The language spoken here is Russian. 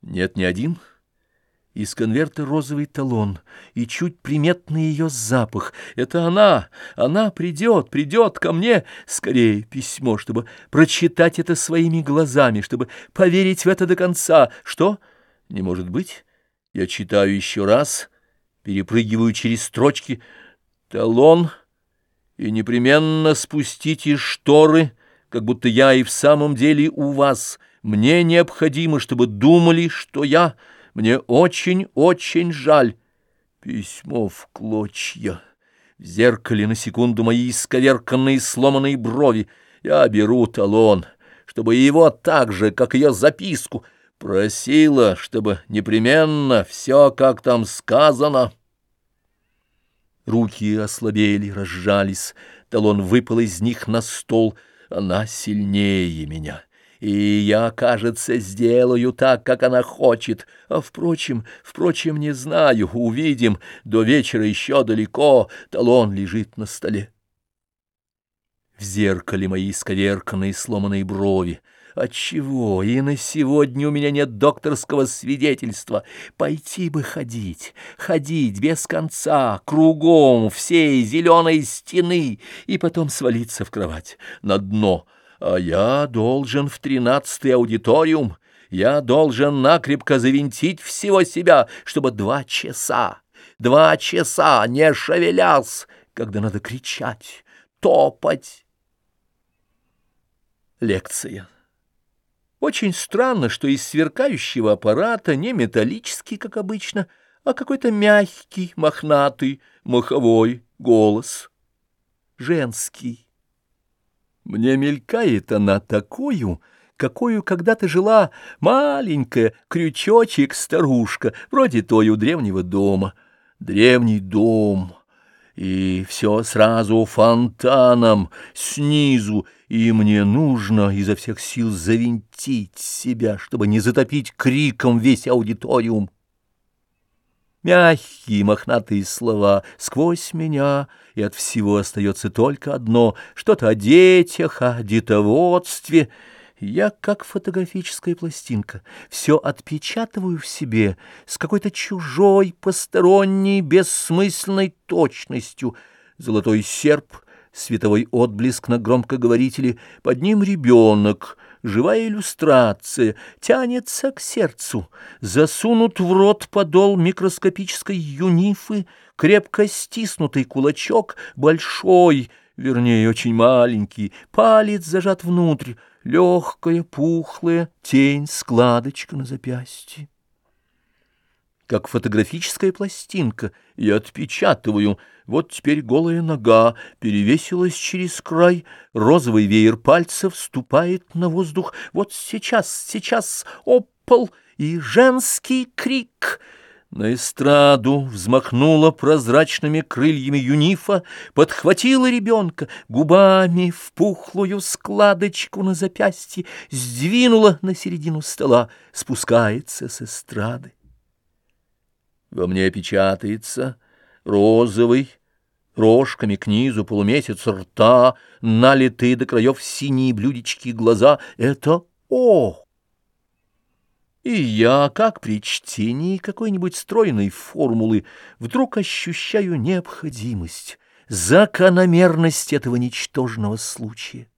Нет, не один. Из конверта розовый талон и чуть приметный ее запах. Это она придет ко мне. Скорее письмо, чтобы прочитать это своими глазами, чтобы поверить в это до конца. Что? Не может быть. Я читаю еще раз, перепрыгиваю через строчки. Талон, и непременно спустите шторы, как будто я и в самом деле у вас. Мне необходимо, чтобы думали, что я... Мне очень жаль. Письмо в клочья. В зеркале на секунду мои исковерканные сломанные брови. Я беру талон, чтобы его так же, как ее записку, просила, чтобы непременно все, как там сказано. Руки ослабели, разжались. Талон выпал из них на стол. Она сильнее меня. И я, кажется, сделаю так, как она хочет. А впрочем, не знаю, увидим. До вечера еще далеко. Талон лежит на столе. В зеркале мои исковерканные сломанные брови. Отчего и на сегодня у меня нет докторского свидетельства? Пойти бы ходить без конца, кругом всей зеленой стены, и потом свалиться в кровать на дно. А я должен в 13-й аудиториум, я должен накрепко завинтить всего себя, чтобы 2 часа, не шевелясь, когда надо кричать, топать. Лекция. Очень странно, что из сверкающего аппарата не металлический, как обычно, а какой-то мягкий, мохнатый, маховой голос. Женский. Мне мелькает она такою, какою когда-то жила маленькая крючочек-старушка, вроде той у древнего дома. Древний дом. И все сразу фонтаном, снизу, и мне нужно изо всех сил завинтить себя, чтобы не затопить криком весь аудиториум. Мягкие мохнатые слова сквозь меня, и от всего остается только одно — что-то о детях, о детоводстве. Я, как фотографическая пластинка, все отпечатываю в себе с какой-то чужой, посторонней, бессмысленной точностью. Золотой серп, световой отблеск на громкоговорителе, под ним ребенок, живая иллюстрация, тянется к сердцу, засунут в рот подол микроскопической юнифы, крепко стиснутый кулачок, большой, вернее, очень маленький, палец зажат внутрь, легкая, пухлая тень, складочка на запястье. Как фотографическая пластинка, я отпечатываю. Вот теперь голая нога перевесилась через край, розовый веер пальцев ступает на воздух. Вот сейчас, опал, и женский крик. На эстраду взмахнула прозрачными крыльями юнифа, подхватила ребенка губами в пухлую складочку на запястье, сдвинула на середину стола, спускается с эстрады. Во мне печатается розовый, рожками к низу полумесяц рта, налитые до краев синие блюдечки глаза. Это «О». И я, как при чтении какой-нибудь стройной формулы, вдруг ощущаю необходимость, закономерность этого ничтожного случая.